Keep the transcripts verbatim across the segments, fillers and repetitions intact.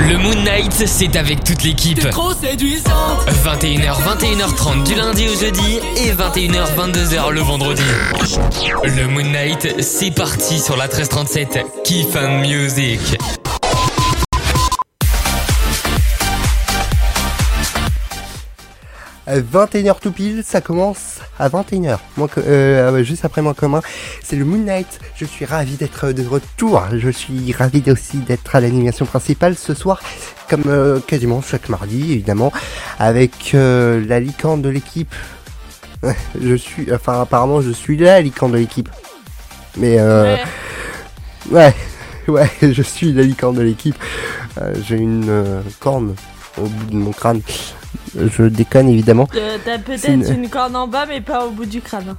Le Moon Night, c'est avec toute l'équipe. T'es trop séduisante. vingt et une heures, vingt et une heures trente du lundi au jeudi et vingt et une heures, vingt-deux heures le vendredi. Le Moon Night, c'est parti sur la treize trente-sept. Kiff and Music. vingt et une heures tout pile, ça commence à vingt et une heures, moins que, euh, juste après moins commun. C'est le Moon Night, je suis ravi d'être de retour, je suis ravi aussi d'être à l'animation principale ce soir, comme euh, quasiment chaque mardi évidemment, avec euh, la licorne de l'équipe. Je suis, enfin apparemment je suis la licorne de l'équipe. Mais euh, ouais. ouais, ouais, je suis la licorne de l'équipe. Euh, j'ai une euh, corne au bout de mon crâne. Je déconne évidemment. Euh, t'as peut-être une... une corne en bas mais pas au bout du crâne.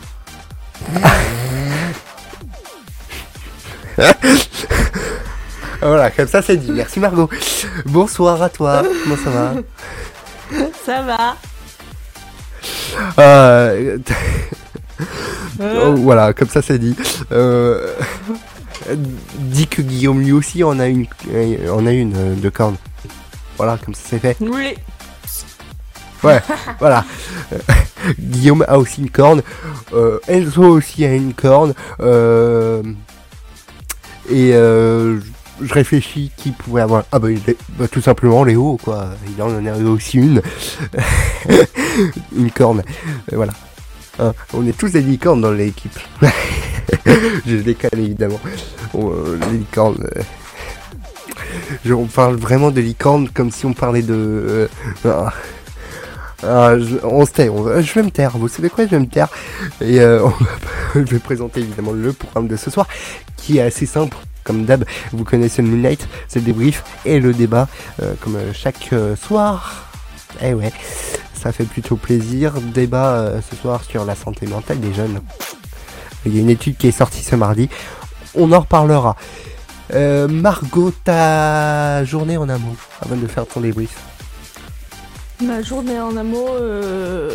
Voilà, comme ça c'est dit. Merci Margot. Bonsoir à toi. Comment ça va? Ça va. Euh... oh, voilà, comme ça c'est dit. Euh... Dis que Guillaume lui aussi en a une, en a une euh, de corne. Voilà, comme ça c'est fait. Oui. Ouais, voilà. Euh, Guillaume a aussi une corne. Euh, Enzo aussi a une corne. Euh, et euh, je réfléchis qui pouvait avoir. Ah bah, il est, bah tout simplement Léo quoi. Il en a aussi une. Une corne. Et voilà. Hein, on est tous des licornes dans l'équipe. Je décale évidemment. Bon, euh, les licornes. Euh, je, on parle vraiment de licornes comme si on parlait de. Euh, euh, Ah, je, on se tait, on, je vais me taire, vous savez quoi, je vais me taire. Et euh, on va, je vais présenter évidemment le programme de ce soir, qui est assez simple, comme d'hab. Vous connaissez le Moon Night, c'est le débrief et le débat, euh, comme euh, chaque euh, soir. Eh ouais, ça fait plutôt plaisir. Débat euh, ce soir sur la santé mentale des jeunes. Il y a une étude qui est sortie ce mardi, on en reparlera. Euh, Margot, ta journée en un mot, avant de faire ton débrief. Ma journée en amour, euh...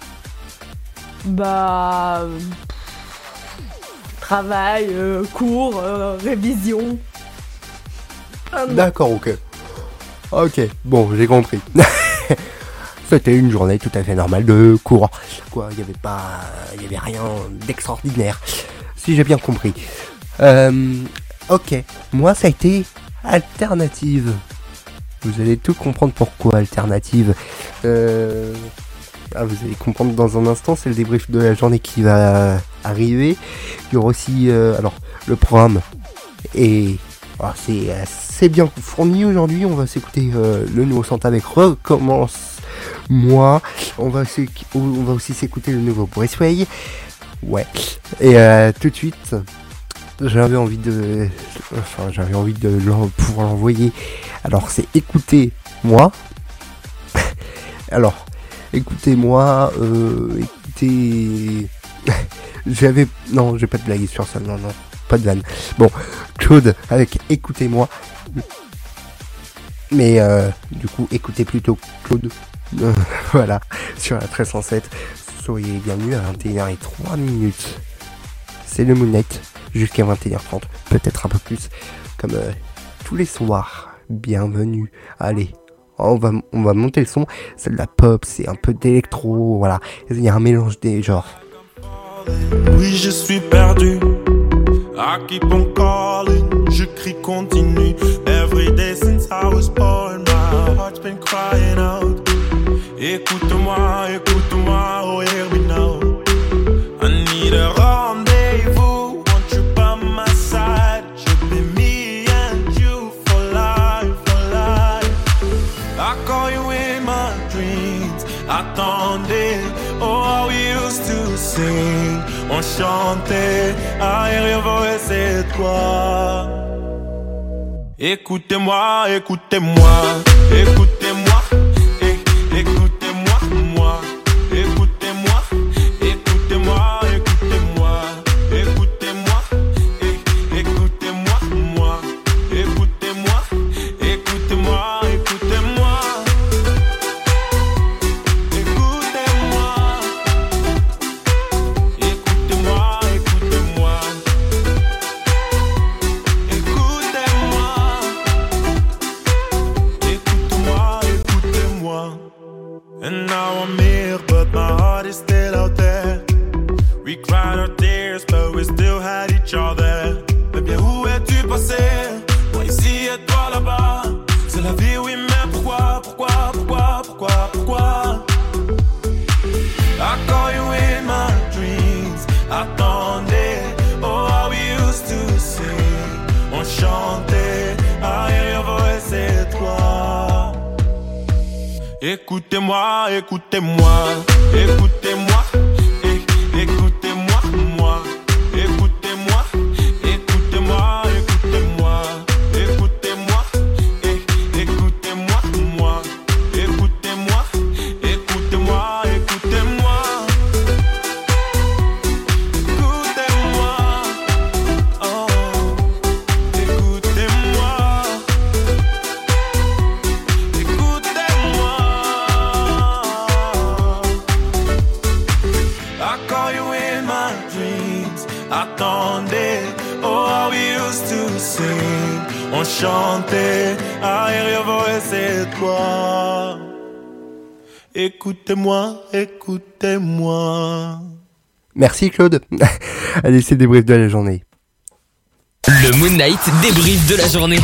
bah... travail, euh, cours, euh, révision. Ah, D'accord, ok. Ok, bon, j'ai compris. C'était une journée tout à fait normale de cours. Quoi, il n'y avait pas... Il n'y avait rien d'extraordinaire. Si j'ai bien compris. Euh... Ok, moi ça a été alternative. Vous allez tout comprendre pourquoi alternative. Euh... Ah, vous allez comprendre dans un instant, c'est le débrief de la journée qui va arriver. Il y aura aussi euh, alors le programme et oh, c'est assez bien fourni aujourd'hui. On va s'écouter euh, le nouveau Santa avec Recommence Moi. On va, on va aussi s'écouter le nouveau Braceway. Ouais. Et euh, tout de suite, j'avais envie de, enfin j'avais envie de pouvoir l'envoyer. Alors c'est écoutez-moi. Alors écoutez-moi, euh, écoutez. J'avais, non, j'ai pas de blague sur ça, non non, pas de vanne. Bon, Claude avec écoutez-moi. Mais euh, du coup écoutez plutôt Claude. Euh, voilà, sur la treize cent sept. Soyez bienvenus à vingt et une heures trois minutes. C'est le Moon Night. Jusqu'à vingt et une heures trente, peut-être un peu plus, comme euh, tous les soirs. Bienvenue. Allez, on va, on va monter le son. C'est de la pop, c'est un peu d'électro, voilà. Il y a un mélange des genres. Oui, je suis perdu. I keep on calling. Je crie continue. Every day since I was born, my heart's been crying out. Écoute-moi, écoute-moi, oh here we know. I need a rendez-vous. Attendez, oh how we used to sing. On chantait, arrière voix c'est toi. Écoutez-moi, écoutez-moi, écoutez-moi, é- écoutez-moi, moi, écoutez-moi, écoutez-moi, écoutez-moi, écoutez-moi, é- écoutez-moi, moi, écoutez-moi, écoutez-moi, écoutez-moi. Écoutez-moi, écoutez-moi, écoutez-moi, é- écoutez-moi, moi. Écoutez-moi, écoutez-moi, écoutez-moi, écoutez-moi, é- écoutez-moi, moi. Écoutez-moi, écoutez-moi, écoutez-moi. Écoutez-moi, oh, écoutez-moi. Écoutez-moi. I call you in my dreams. Attendez, oh how we used to sing. On chantait, arrière voix c'est toi. Écoutez-moi, écoutez-moi. Merci Claude. Allez, c'est le débrief de la journée. Le Moon Knight débrief de la journée.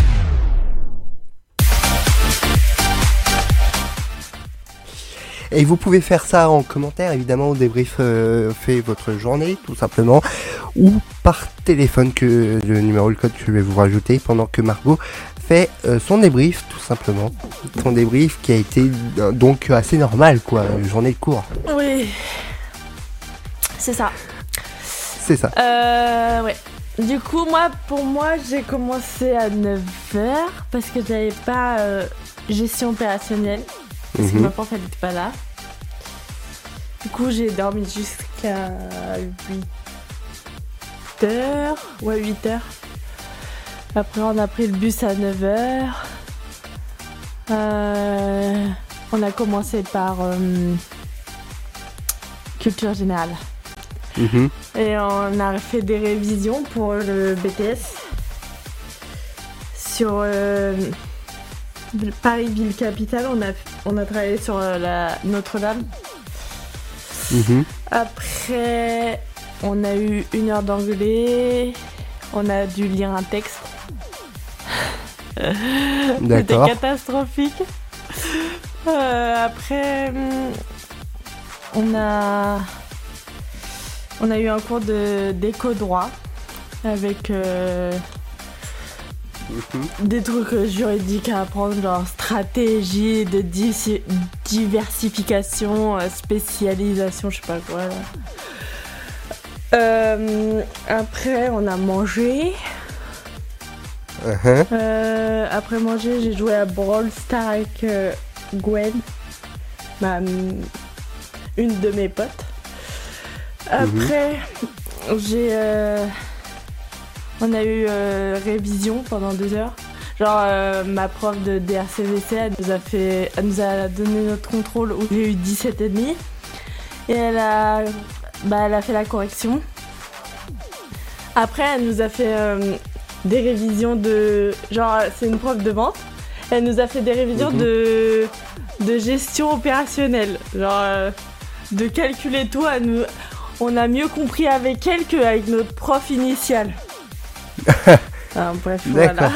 Et vous pouvez faire ça en commentaire, évidemment, au débrief euh, fait votre journée, tout simplement, ou par téléphone, que le numéro, le code que je vais vous rajouter, pendant que Margot fait euh, son débrief, tout simplement. Son débrief qui a été euh, donc assez normal, quoi, une journée de cours. Oui. C'est ça. C'est ça. Euh, ouais. Du coup, moi, pour moi, j'ai commencé à neuf heures parce que j'avais pas euh, gestion opérationnelle. Parce que Mhm. ma prof, elle n'était pas là. Du coup, j'ai dormi jusqu'à huit heures. Ouais, huit heures. Après, on a pris le bus à neuf heures. Euh, on a commencé par euh, culture générale. Mhm. Et on a fait des révisions pour le B T S sur euh, Paris-Ville-Capitale. On a, on a travaillé sur euh, la Notre-Dame. Mhm. Après, on a eu une heure d'anglais. On a dû lire un texte. C'était D'accord. catastrophique. Euh, après, hum, on a, on a eu un cours de d'éco-droit avec euh, Mhm. des trucs euh, juridiques à apprendre, genre stratégie de di- diversification, euh, spécialisation, je sais pas quoi. Là. Euh, après, on a mangé. Uh-huh. Euh, après manger, j'ai joué à Brawl Stars avec euh, Gwen, ma, une de mes potes. Après, j'ai, euh, on a eu euh, révision pendant deux heures. Genre, euh, ma prof de D R C V C, elle nous a fait, elle nous a donné notre contrôle où j'ai eu dix-sept virgule cinq et elle a, bah, elle a fait la correction. Après, elle nous a fait euh, des révisions de... Genre, c'est une prof de vente. Elle nous a fait des révisions Mhm. de, de gestion opérationnelle. Genre, euh, de calculer tout. Elle nous... On a mieux compris avec elle qu'avec notre prof initial. Ah, bref, voilà. D'accord.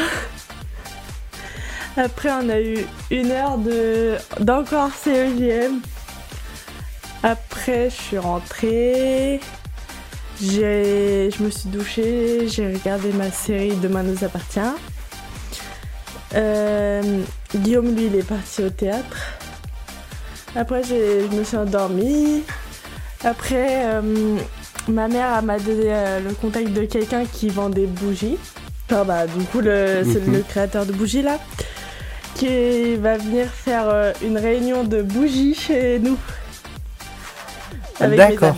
Après, on a eu une heure de d'encore C E G M. Après, je suis rentrée. J'ai, je me suis douchée. J'ai regardé ma série Demain nous appartient. Euh, Guillaume, lui, il est parti au théâtre. Après, j'ai, je me suis endormie. Après, euh, ma mère elle m'a donné euh, le contact de quelqu'un qui vend des bougies. Enfin, bah, du coup, le, c'est Mhm. le créateur de bougies là, qui va venir faire euh, une réunion de bougies chez nous. Avec mes D'accord. amis.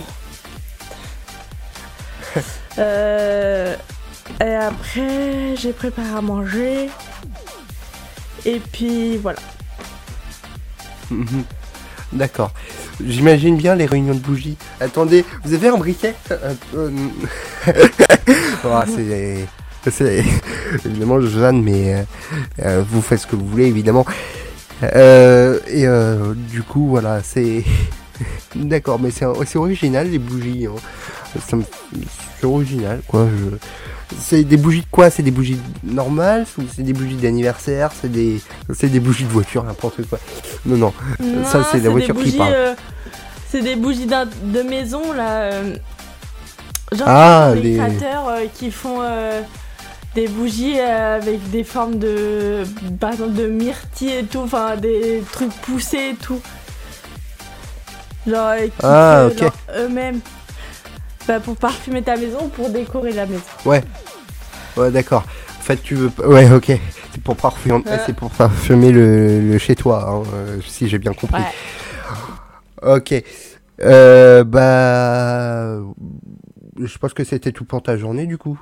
Euh, et après, j'ai préparé à manger. Et puis voilà. Mhm. D'accord. J'imagine bien les réunions de bougies. Attendez, vous avez un briquet? Euh, euh, oh, c'est... C'est... Évidemment, Joanne, mais euh, euh, vous faites ce que vous voulez, évidemment. Euh, et euh, du coup, voilà, c'est... D'accord, mais c'est, c'est original, les bougies. Hein. Ça me- C'est original, quoi. Je... C'est des bougies de quoi? C'est des bougies normales ou c'est des bougies d'anniversaire? C'est des, c'est des bougies de voiture, n'importe quoi. Non, non. Non, Ça, c'est la voiture des qui bougies, parle. euh, c'est des bougies d'un- de maison là. euh, genre Ah, les les- créateurs euh, qui font, euh, des bougies euh, avec des formes de, par exemple, de myrtille et tout, enfin des trucs poussés et tout. Genre, euh, qui Ah, créent, ok. genre, eux-mêmes. Bah, pour parfumer ta maison ou pour décorer la maison. Ouais. Ouais, d'accord. En fait, tu veux... Ouais, ok. C'est pour parfumer, Euh. c'est pour parfumer le, le chez toi, hein, euh, si j'ai bien compris. Ouais. Ok. Euh, bah... Je pense que c'était tout pour ta journée, du coup.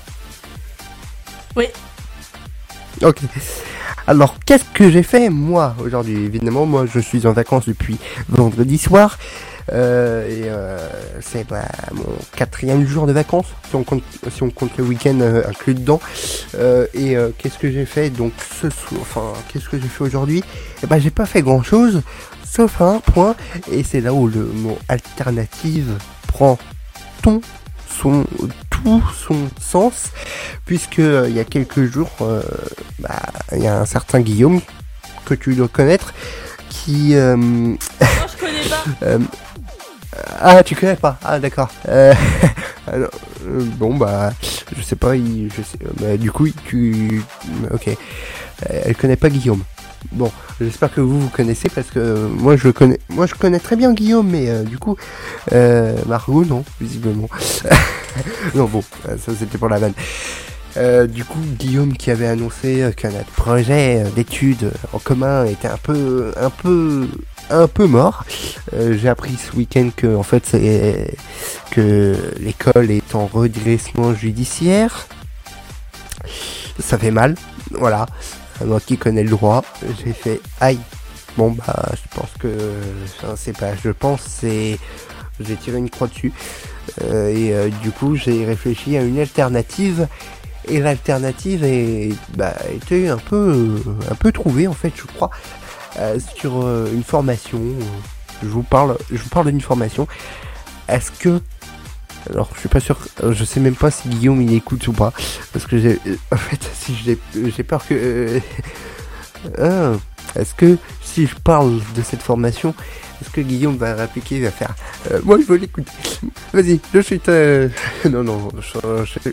Oui. Ok. Alors, qu'est-ce que j'ai fait, moi, aujourd'hui? Évidemment, moi, je suis en vacances depuis vendredi soir. Euh, et euh, c'est bah, mon quatrième jour de vacances, si on compte, si on compte le week-end euh, inclus dedans. Euh, et euh, qu'est-ce que j'ai fait donc ce soir, enfin, qu'est-ce que j'ai fait aujourd'hui? Eh ben, j'ai pas fait grand-chose, sauf un point. Et c'est là où le mot alternative prend ton son tout son sens, puisque euh, il y a quelques jours, euh, bah, il y a un certain Guillaume que tu dois connaître qui euh, Non, je connais pas. euh, ah, tu connais pas? Ah, d'accord. Euh, alors, euh, bon, bah, je sais pas, il, je sais, bah, du coup, tu, ok. Euh, elle connaît pas Guillaume. Bon, j'espère que vous vous connaissez parce que euh, moi je connais, moi je connais très bien Guillaume, mais euh, du coup, euh, Margot non, visiblement. Non, bon, ça c'était pour la vanne. Euh, du coup, Guillaume qui avait annoncé que notre projet d'études en commun était un peu, un peu, un peu mort. Euh, j'ai appris ce week-end que, en fait, c'est que l'école est en redressement judiciaire. Ça fait mal, voilà. Moi qui connais le droit, j'ai fait aïe. Bon bah, je pense que, enfin, c'est pas, je pense c'est, j'ai tiré une croix dessus. Euh, et euh, du coup, j'ai réfléchi à une alternative. Et l'alternative est, bah, était un peu, un peu trouvée en fait, je crois, euh, sur euh, une formation. Je vous parle, je vous parle d'une formation. Est-ce que, alors je suis pas sûr, je sais même pas si Guillaume il écoute ou pas, parce que j'ai, en fait, si j'ai, j'ai peur que, euh, ah, est-ce que si je parle de cette formation, est-ce que Guillaume va répliquer, va faire, euh, moi je veux l'écouter. Vas-y, je suis, euh... non non, je, je...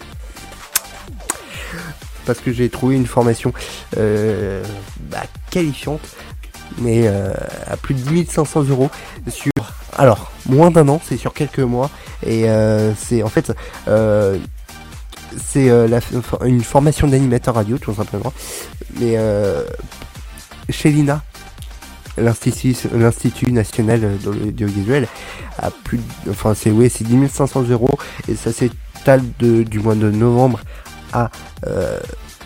parce que j'ai trouvé une formation euh, bah, qualifiante, mais euh, à plus de dix mille cinq cents euros sur, alors, moins d'un an, c'est sur quelques mois, et euh, c'est en fait, euh, c'est euh, la, une formation d'animateur radio, tout simplement, mais euh, chez l'I N A, l'Institut, l'Institut National de l'Audiovisuel, à plus de, enfin, c'est, ouais, c'est dix mille cinq cents euros, et ça s'étale de, du mois de novembre à euh,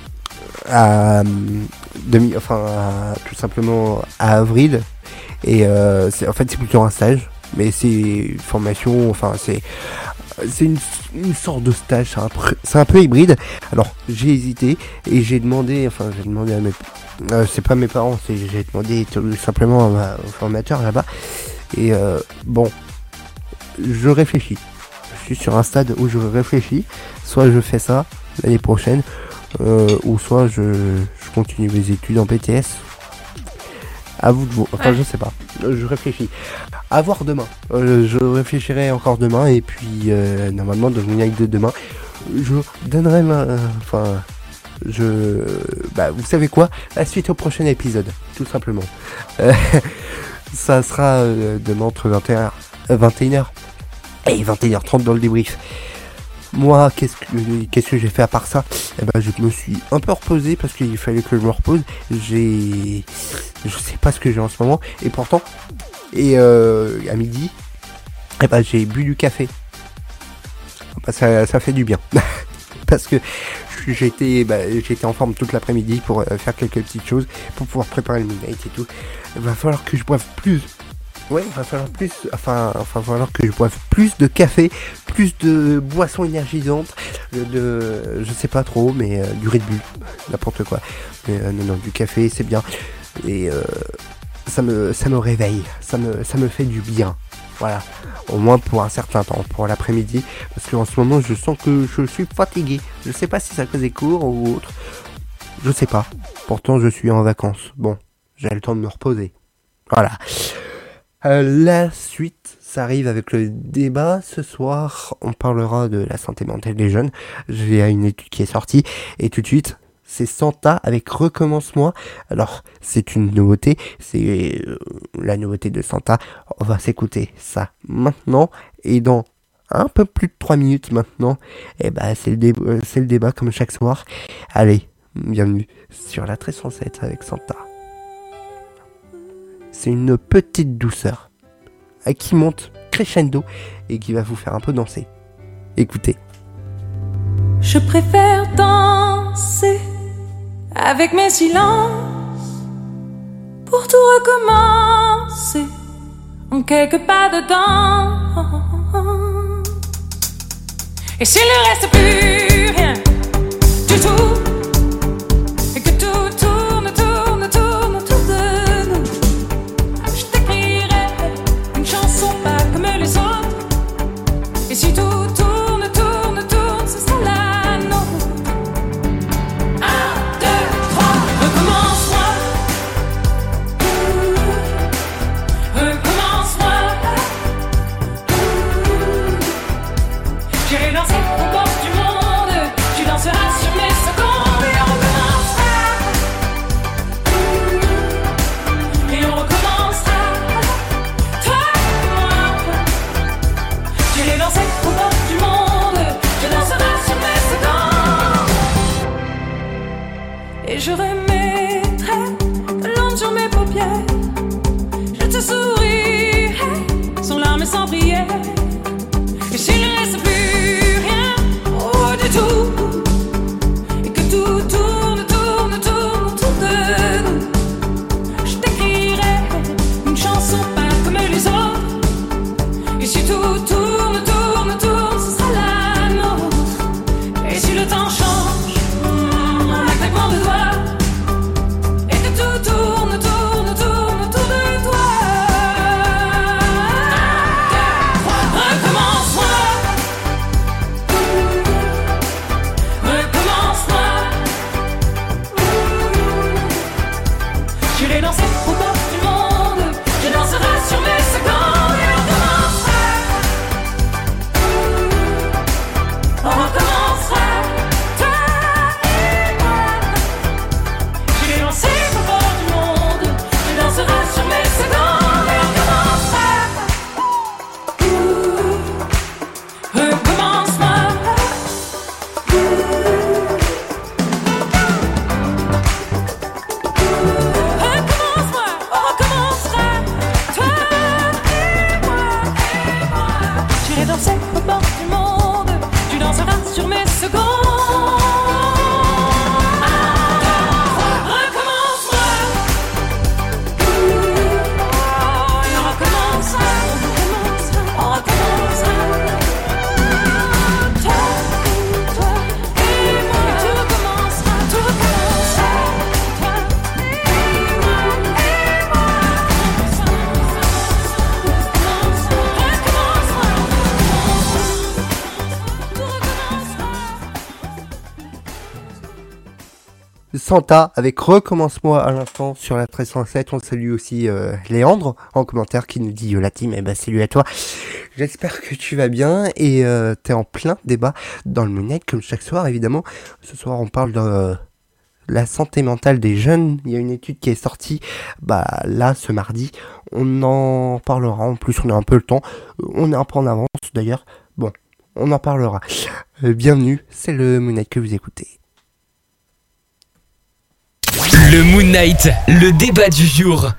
à demi, enfin à, tout simplement à avril, et euh, c'est, en fait c'est plutôt un stage, mais c'est une formation, enfin c'est c'est une, une sorte de stage, c'est un, c'est un peu hybride. Alors j'ai hésité et j'ai demandé, enfin j'ai demandé à mes, euh, c'est pas mes parents, c'est j'ai demandé tout simplement à ma, au formateur là-bas, et euh, bon, je réfléchis. Je suis sur un stade où je réfléchis, soit je fais ça l'année prochaine, euh, ou soit je, je continue mes études en B T S. À vous de vous, enfin je sais pas, je réfléchis. À voir demain, euh, je réfléchirai encore demain, et puis euh, normalement dans une live de demain, je donnerai ma, euh, enfin, je, bah vous savez quoi, la suite au prochain épisode, tout simplement. Euh, ça sera euh, demain entre vingt et une heures, euh, vingt et une heures et vingt et une heures trente dans le débrief. Moi, qu'est-ce que, qu'est-ce que j'ai fait à part ça? Eh ben, je me suis un peu reposé parce qu'il fallait que je me repose. J'ai, je sais pas ce que j'ai en ce moment. Et pourtant, et euh, à midi, eh ben, j'ai bu du café. Ben, ça, ça fait du bien. Parce que j'étais, bah, j'étais en forme toute l'après-midi pour euh, faire quelques petites choses, pour pouvoir préparer le midnight et tout. Il va falloir que je boive plus. Ouais, il va falloir plus, enfin, enfin, il va falloir que je boive plus de café, plus de boissons énergisantes, de, je sais pas trop, mais euh, du Red Bull, n'importe quoi. Mais euh, non, non, du café, c'est bien. Et euh, ça me, ça me réveille, ça me, ça me fait du bien. Voilà, au moins pour un certain temps, pour l'après-midi, parce qu'en ce moment, je sens que je suis fatigué. Je sais pas si c'est à cause des cours ou autre. Je sais pas. Pourtant, je suis en vacances. Bon, j'ai le temps de me reposer. Voilà. Euh, la suite, ça arrive avec le débat. Ce soir, on parlera de la santé mentale des jeunes. J'ai une étude qui est sortie. Et tout de suite, c'est Santa avec Recommence-moi. Alors, c'est une nouveauté. C'est euh, la nouveauté de Santa. On va s'écouter ça maintenant. Et dans un peu plus de trois minutes maintenant, eh ben, c'est le, dé- euh, c'est le débat comme chaque soir. Allez, bienvenue sur la treize cent sept avec Santa. C'est une petite douceur qui monte crescendo et qui va vous faire un peu danser. Écoutez. Je préfère danser avec mes silences pour tout recommencer en quelques pas dedans. Et s'il ne reste plus rien du tout, et que tout tourne, tourne, tourne autour de nous, je t'écrirai une chanson pas comme les autres. Et si tout tourne, tourne, tourne, ce sera la nôtre. Un, deux, trois, recommence-moi. Recommence-moi. J'irai danser au bord du monde. Tu danseras sur mes secondes et on recommencera. Et on recommencera. Toi et moi. J'irai danser au bord du monde. Tu danseras sur mes secondes. Et je remettrai de l'ombre sur mes paupières. Je te sourirai sans larmes et sans prière. Et s'il ne reste plus rien, oh du tout, et que tout tourne, tourne, tourne autour de nous, je t'écrirai une chanson pas comme les autres. Et si tout tourne, tourne, tourne, ce sera la nôtre. Et si le temps change, mm, en un claquement de doigts, et que tout tourne, tourne, tourne autour de toi. Recommence-moi. Recommence-moi. J'irai danser au bord du monde. Tu danseras sur mes secondes et on recommencera. On recommencera. Toi et moi. J'irai danser au bord du monde. Tu danseras sur mes secondes et on recommencera. Recommence-moi. Recommence-moi, on recommencera. Toi et moi, et moi. J'irai danser au bord du monde. Tu danseras sur mes secondes. Recommence-moi. Et on recommencera. On recommencera. Toi, toi et moi. Et tout recommencera. Tout recommencera. Toi et moi, et moi. Recommence-moi. Tout recommencera. Santa avec Recommence-moi à l'instant sur la treize cent sept. On salue aussi euh, Léandre en commentaire qui nous dit yo la team, et bah salut à toi. J'espère que tu vas bien et euh, t'es en plein débat dans le Moonlight comme chaque soir évidemment. Ce soir on parle de euh, la santé mentale des jeunes. Il y a une étude qui est sortie bah là ce mardi. On en parlera, en plus on a un peu le temps. On est un peu en avance d'ailleurs. Bon, on en parlera. Euh, bienvenue, c'est le Moonlight que vous écoutez. Le Moon Knight, le débat du jour.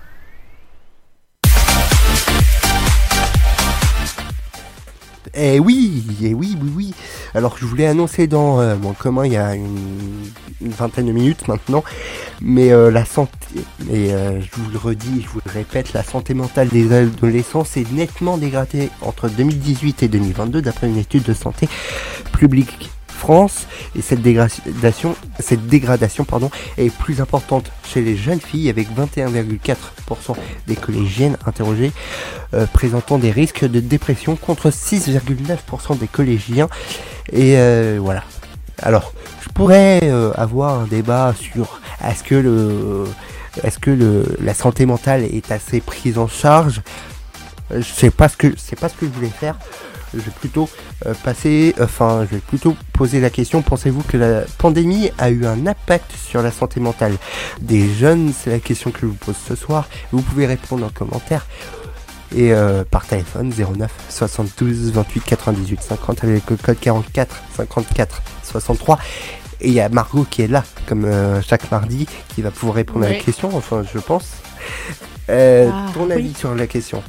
Eh oui, eh oui, oui, oui. Alors je voulais annoncer dans euh, mon commun il y a une, une vingtaine de minutes maintenant, mais euh, la santé, et euh, je vous le redis, je vous le répète, la santé mentale des adolescents s'est nettement dégradée entre deux mille dix-huit et deux mille vingt-deux d'après une étude de Santé publique France, et cette dégradation, cette dégradation pardon, est plus importante chez les jeunes filles avec vingt et un virgule quatre pour cent des collégiennes interrogées euh, présentant des risques de dépression contre six virgule neuf pour cent des collégiens. Et euh, voilà. Alors, je pourrais euh, avoir un débat sur est-ce que le, est-ce que le, la santé mentale est assez prise en charge. Euh, Je sais pas ce que c'est pas ce que je voulais faire. Je vais plutôt euh, passer, enfin, je vais plutôt poser la question. Pensez-vous que la pandémie a eu un impact sur la santé mentale des jeunes? C'est la question que je vous pose ce soir. Vous pouvez répondre en commentaire et euh, par téléphone zéro neuf soixante-douze vingt-huit quatre-vingt-dix-huit cinquante avec le code quarante-quatre cinquante-quatre soixante-trois. Et il y a Margot qui est là, comme euh, chaque mardi, qui va pouvoir répondre à la Oui. question. Enfin, je pense. Euh, Ah, ton oui. avis sur la question?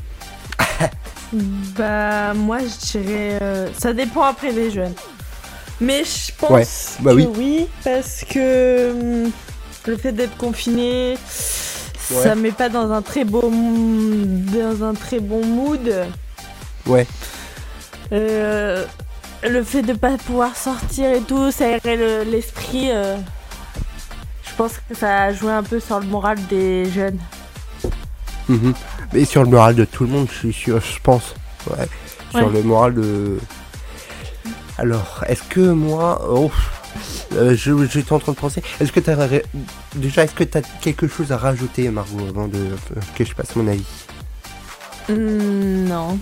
Bah, moi, je dirais. euh, ça dépend après des jeunes. Mais je pense Ouais, bah que oui. oui. Parce que hum, le fait d'être confiné, Ouais. ça met pas dans un très beau, m- dans un très bon mood. Ouais. Euh, le fait de pas pouvoir sortir et tout, ça aérait le- l'esprit. euh, je pense que ça a joué un peu sur le moral des jeunes. Mhm. Mais sur le moral de tout le monde, je suis sûr, je pense. Ouais. Sur Ouais. le moral de. Alors, est-ce que moi. Oh, euh, je, j'étais en train de penser. Est-ce que t'as. ré- Déjà, est-ce que t'as quelque chose à rajouter, Margot, avant de euh, que je passe mon avis? Hum, non.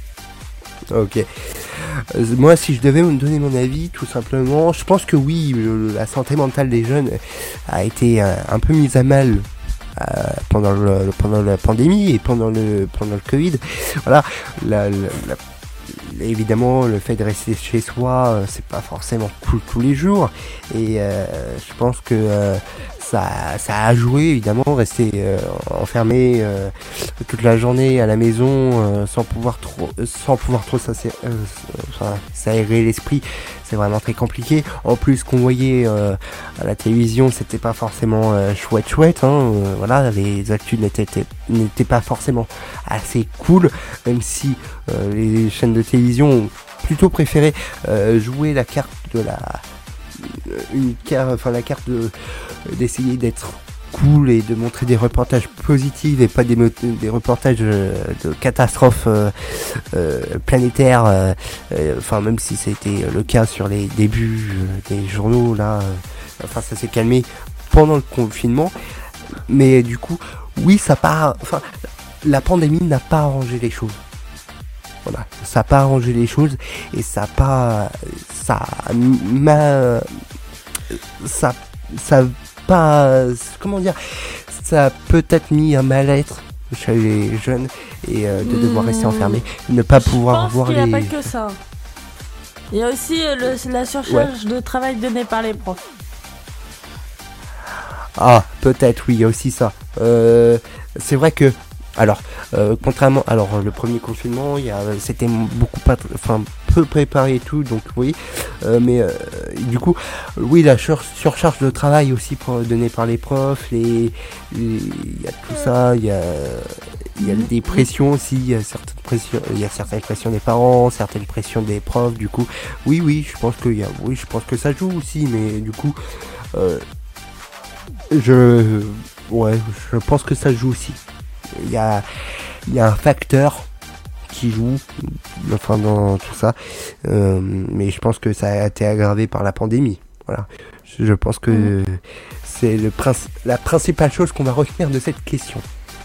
Ok. Euh, moi, si je devais me donner mon avis, tout simplement, je pense que oui, le- la santé mentale des jeunes a été euh, un peu mise à mal euh, pendant, le, pendant la pandémie et pendant le, pendant le Covid. Voilà, la, la- la- évidemment, le fait de rester chez soi, euh, c'est pas forcément cool tous les jours. Et euh, je pense que euh, ça, ça a joué, évidemment, rester euh, enfermé euh, toute la journée à la maison euh, sans pouvoir trop, sans pouvoir trop s'assé- euh, enfin, s'aérer l'esprit. C'est vraiment très compliqué. En plus, qu'on voyait euh, à la télévision, c'était pas forcément euh, chouette chouette. Hein, euh, voilà, les actus n'étaient, n'étaient pas forcément assez cool, même si euh, les chaînes de télévision ont plutôt préféré euh, jouer la carte de la une carte, enfin la carte de d'essayer d'être cool et de montrer des reportages positifs et pas des, mo- des reportages euh, de catastrophes euh, euh, planétaires, euh, euh, enfin même si c'était le cas sur les débuts euh, des journaux là, euh, enfin ça s'est calmé pendant le confinement, mais du coup oui ça part, enfin la pandémie n'a pas arrangé les choses. Voilà, ça n'a pas arrangé les choses et ça a pas, ça m'a, ça, ça a pas, comment dire, ça a peut-être mis un mal-être chez les jeunes et euh, de devoir Mmh. rester enfermé, ne pas pouvoir Je pense voir qu'il n'y les. a pas que ça. Il y a aussi euh, le- la surcharge de travail donnée par les profs. Ah, peut-être, oui, il y a aussi ça. Euh, c'est vrai que, alors, euh, contrairement, alors euh, le premier confinement, il y a, c'était beaucoup pas, enfin, peu préparé et tout, donc oui, euh, mais euh, du coup, oui, la sur- surcharge de travail aussi pour, donnée par les profs, les, les- il y a tout ça, il y a, il y a des pressions aussi, il y a certaines pressions, il y a certaines pressions des parents, certaines pressions des profs, du coup, oui, oui, je pense que, il y a, oui, je pense que ça joue aussi, mais du coup, euh, je, ouais, je pense que ça joue aussi. Il y a, il y a un facteur qui joue, enfin dans tout ça, euh, mais je pense que ça a été aggravé par la pandémie. Voilà, je, je pense que Mmh. c'est le princi- la principale chose qu'on va retenir de cette question.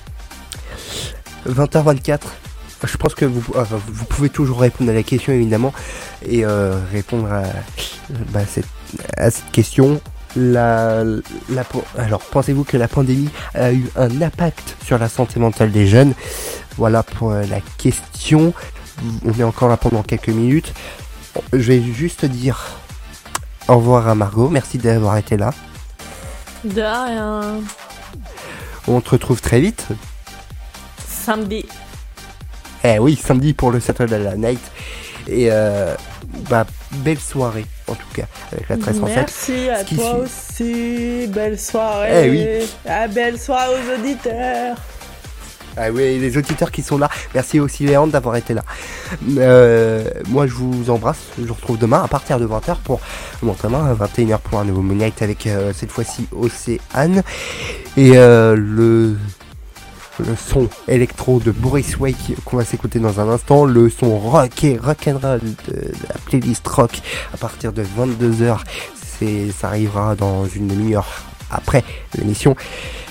vingt heures vingt-quatre. Je pense que vous, enfin, vous pouvez toujours répondre à la question évidemment et euh, répondre à, bah, cette, à cette question. La, la, alors, pensez-vous que la pandémie a eu un impact sur la santé mentale des jeunes? Voilà pour euh, la question. On est encore là pendant quelques minutes. Je vais juste dire au revoir à Margot. Merci d'avoir été là. De rien. On te retrouve très vite. Samedi. Eh oui, samedi pour le Saturday Night. Et euh, bah, belle soirée en tout cas avec la treize cent sept. Merci à Ce qui toi suit. aussi. Belle soirée. Eh oui. Ah, belle soirée aux auditeurs. Ah oui, les auditeurs qui sont là. Merci aussi Léandre d'avoir été là. Euh, moi je vous embrasse. Je vous retrouve demain à partir de vingt heures pour bon, demain à vingt et une heures pour un nouveau Moon Night avec euh, cette fois-ci Océane. Et euh, le le son électro de Boris Way qui- qu'on va s'écouter dans un instant, le son rock et rock'n'roll de, de la playlist rock à partir de vingt-deux heures, c'est, ça arrivera dans une demi-heure après l'émission.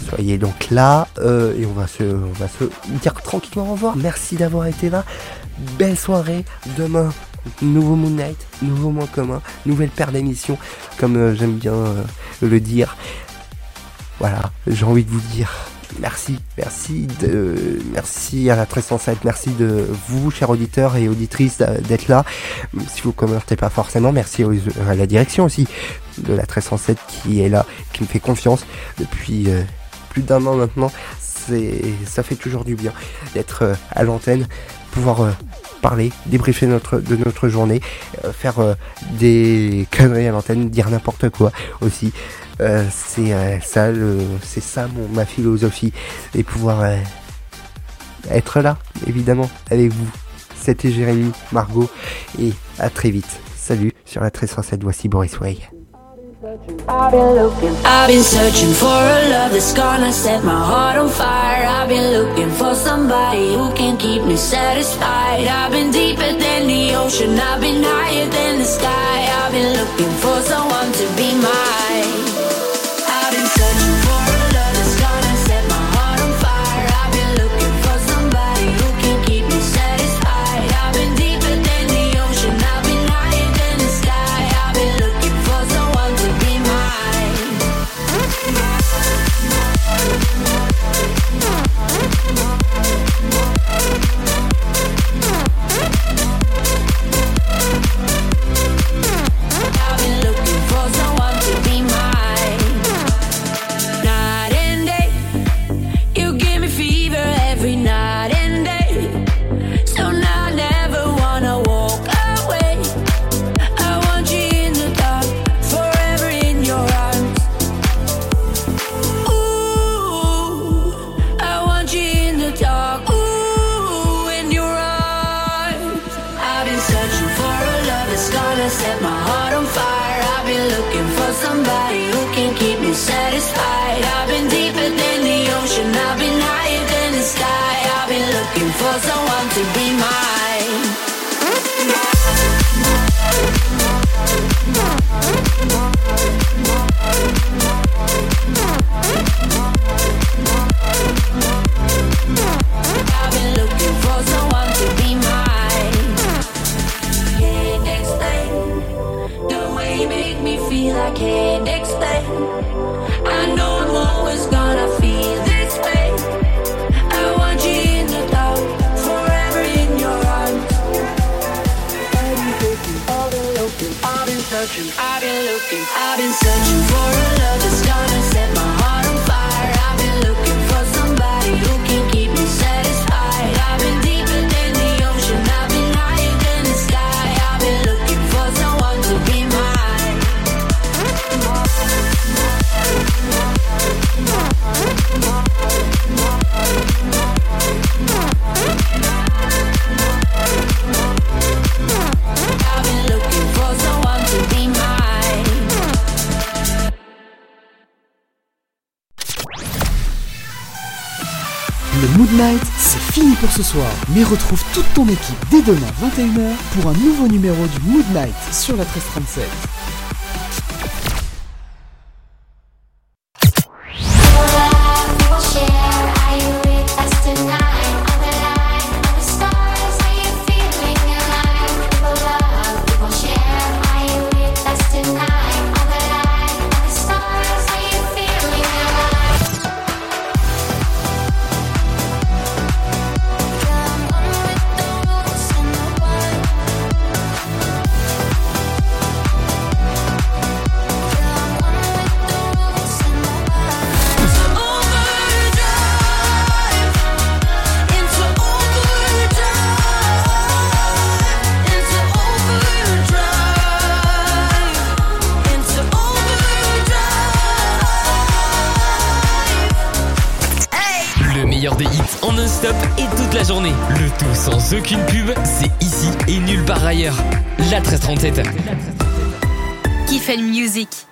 Soyez donc là euh, et on va se, on va se dire tranquillement au revoir. Merci d'avoir été là. Belle soirée. Demain, nouveau Moon Knight, nouveau mois commun, nouvelle paire d'émissions, comme euh, j'aime bien euh, le dire. Voilà, j'ai envie de vous dire merci, merci, de, merci à la treize cent sept, merci de vous, chers auditeurs et auditrices, d'être là. Si vous commentez pas forcément, merci aux, à la direction aussi de la treize cent sept qui est là, qui me fait confiance depuis euh, plus d'un an maintenant. C'est, ça fait toujours du bien d'être euh, à l'antenne, pouvoir euh, parler, débriefer notre, de notre journée, euh, faire euh, des conneries à l'antenne, dire n'importe quoi aussi. Euh, c'est euh, ça, le, c'est ça mon, ma philosophie, et pouvoir euh, être là, évidemment, avec vous. C'était Jérémy, Margot, et à très vite. Salut sur la treize cent sept, voici Boris Way. I've been looking, I've been searching for a love that's gonna set my heart on fire. I've been looking for somebody who can keep me satisfied. I've been deeper than the ocean, I've been higher than the sky. I've been looking for someone to be mine. I've been searching for a love that's gonna set my heart on fire. I've been looking for somebody who can keep me satisfied. I've been deeper than the ocean, I've been higher than the sky. I've been looking for someone to be mine. I've been looking for someone to be mine. Night and day, you give me fever every night and day. So now I never wanna walk away. I want you in the dark, forever in your arms. Ooh, I want you in the dark, ooh, in your arms. I've been searching for a love that's gonna set my heart on fire. I've been looking for somebody who can keep me satisfied. I've been deeper than the ocean, I've been higher than the sky. I've been looking for someone to be mine. I've been looking for someone to be mine. Can't explain the way you make me feel. I can't explain. I know I'm always gonna feel this way. I want you in the dark, forever in your arms. I've been looking, I've been looking, I've been searching, I've been looking, I've been searching for a love that's gonna set my heart on fire. I've been looking for somebody who can keep me satisfied. I've been deeper than the ocean, I've been higher than the sky. I've been looking for someone to be mine. I've been looking for someone to be mine. Le Mood Knight, c'est fini pour ce soir. Mais retrouve toute ton équipe dès demain vingt et une heures pour un nouveau numéro du Mood Knight sur la treize trente-sept. Des hits en non-stop et toute la journée. Le tout sans aucune pub, c'est ici et nulle part ailleurs. La treize trente-sept. Kiffen Music.